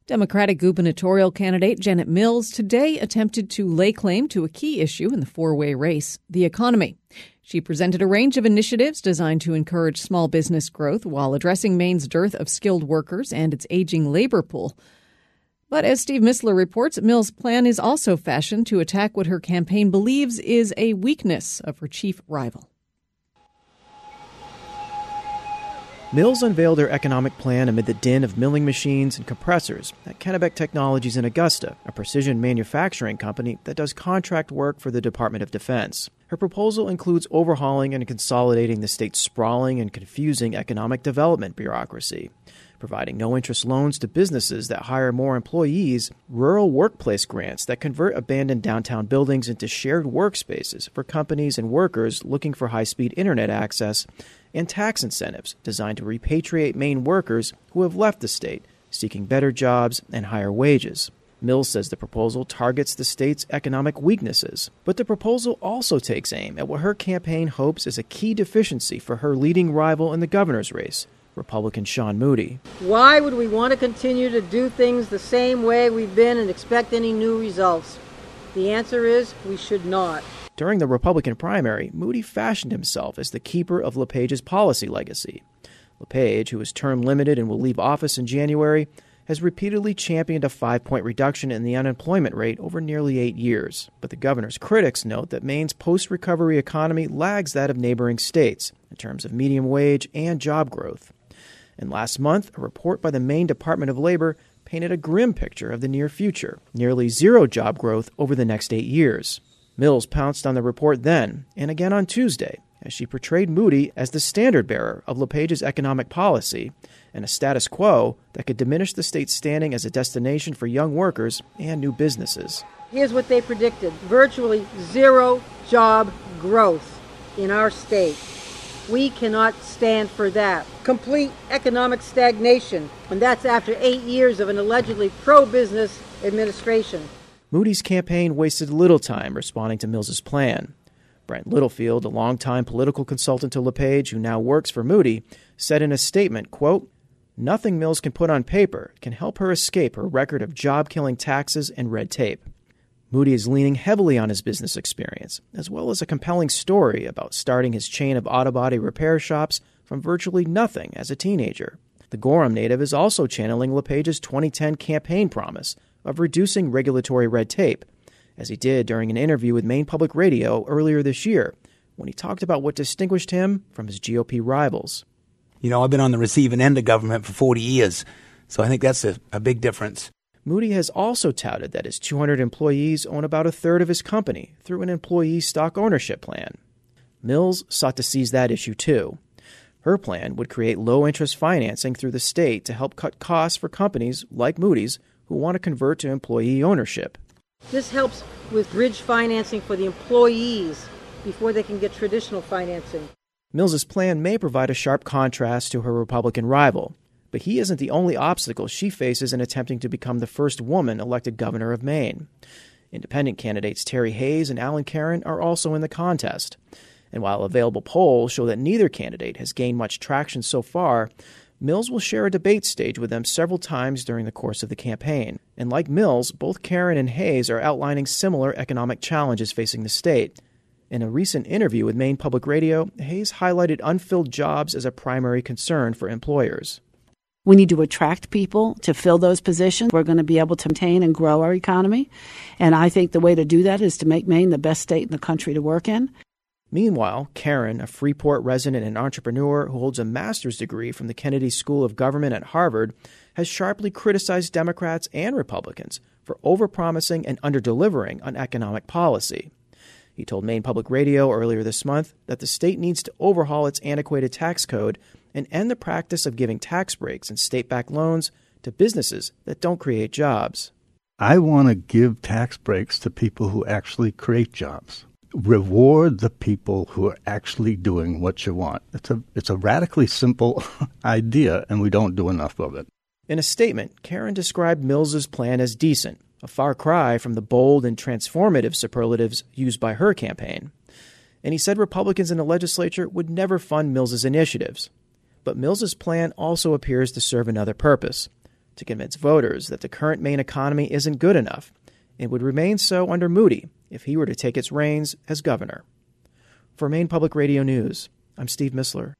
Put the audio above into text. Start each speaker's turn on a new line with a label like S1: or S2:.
S1: Democratic gubernatorial candidate Janet Mills today attempted to lay claim to a key issue in the four-way race, the economy. She presented a range of initiatives designed to encourage small business growth while addressing Maine's dearth of skilled workers and its aging labor pool. But as Steve Missler reports, Mills' plan is also fashioned to attack what her campaign believes is a weakness of her chief rival.
S2: Mills unveiled her economic plan amid the din of milling machines and compressors at Kennebec Technologies in Augusta, a precision manufacturing company that does contract work for the Department of Defense. Her proposal includes overhauling and consolidating the state's sprawling and confusing economic development bureaucracy, providing no-interest loans to businesses that hire more employees, rural workplace grants that convert abandoned downtown buildings into shared workspaces for companies and workers looking for high-speed internet access, and tax incentives designed to repatriate Maine workers who have left the state, seeking better jobs and higher wages. Mills says the proposal targets the state's economic weaknesses, but the proposal also takes aim at what her campaign hopes is a key deficiency for her leading rival in the governor's race, Republican Sean Moody.
S3: Why would we want to continue to do things the same way we've been and expect any new results? The answer is we should not.
S2: During the Republican primary, Moody fashioned himself as the keeper of LePage's policy legacy. LePage, who is term limited and will leave office in January, has repeatedly championed a 5-point reduction in the unemployment rate over nearly 8 years. But the governor's critics note that Maine's post-recovery economy lags that of neighboring states in terms of median wage and job growth. And last month, a report by the Maine Department of Labor painted a grim picture of the near future, nearly zero job growth over the next 8 years. Mills pounced on the report then, and again on Tuesday, as she portrayed Moody as the standard-bearer of LePage's economic policy and a status quo that could diminish the state's standing as a destination for young workers and new businesses.
S3: Here's what they predicted: virtually zero job growth in our state. We cannot stand for that. Complete economic stagnation, and that's after 8 years of an allegedly pro-business administration.
S2: Moody's campaign wasted little time responding to Mills's plan. Brent Littlefield, a longtime political consultant to LePage who now works for Moody, said in a statement, quote, "Nothing Mills can put on paper can help her escape her record of job-killing taxes and red tape." Moody is leaning heavily on his business experience, as well as a compelling story about starting his chain of auto body repair shops from virtually nothing as a teenager. The Gorham native is also channeling LePage's 2010 campaign promise of reducing regulatory red tape, as he did during an interview with Maine Public Radio earlier this year, when he talked about what distinguished him from his GOP rivals.
S4: You know, I've been on the receiving end of government for 40 years, so I think that's a big difference.
S2: Moody has also touted that his 200 employees own about a third of his company through an employee stock ownership plan. Mills sought to seize that issue too. Her plan would create low-interest financing through the state to help cut costs for companies like Moody's who want to convert to employee ownership.
S3: This helps with bridge financing for the employees before they can get traditional financing.
S2: Mills's plan may provide a sharp contrast to her Republican rival, but he isn't the only obstacle she faces in attempting to become the first woman elected governor of Maine. Independent candidates Terry Hayes and Alan Caron are also in the contest. And while available polls show that neither candidate has gained much traction so far, Mills will share a debate stage with them several times during the course of the campaign. And like Mills, both Caron and Hayes are outlining similar economic challenges facing the state. In a recent interview with Maine Public Radio, Hayes highlighted unfilled jobs as a primary concern for employers.
S5: We need to attract people to fill those positions. We're going to be able to maintain and grow our economy. And I think the way to do that is to make Maine the best state in the country to work in.
S2: Meanwhile, Caron, a Freeport resident and entrepreneur who holds a master's degree from the Kennedy School of Government at Harvard, has sharply criticized Democrats and Republicans for overpromising and underdelivering on economic policy. He told Maine Public Radio earlier this month that the state needs to overhaul its antiquated tax code and end the practice of giving tax breaks and state-backed loans to businesses that don't create jobs.
S6: I want to give tax breaks to people who actually create jobs. Reward the people who are actually doing what you want. It's a radically simple idea, and we don't do enough of it.
S2: In a statement, Caron described Mills's plan as decent, a far cry from the bold and transformative superlatives used by her campaign. And he said Republicans in the legislature would never fund Mills's initiatives. But Mills's plan also appears to serve another purpose, to convince voters that the current Maine economy isn't good enough and would remain so under Moody if he were to take its reins as governor. For Maine Public Radio News, I'm Steve Missler.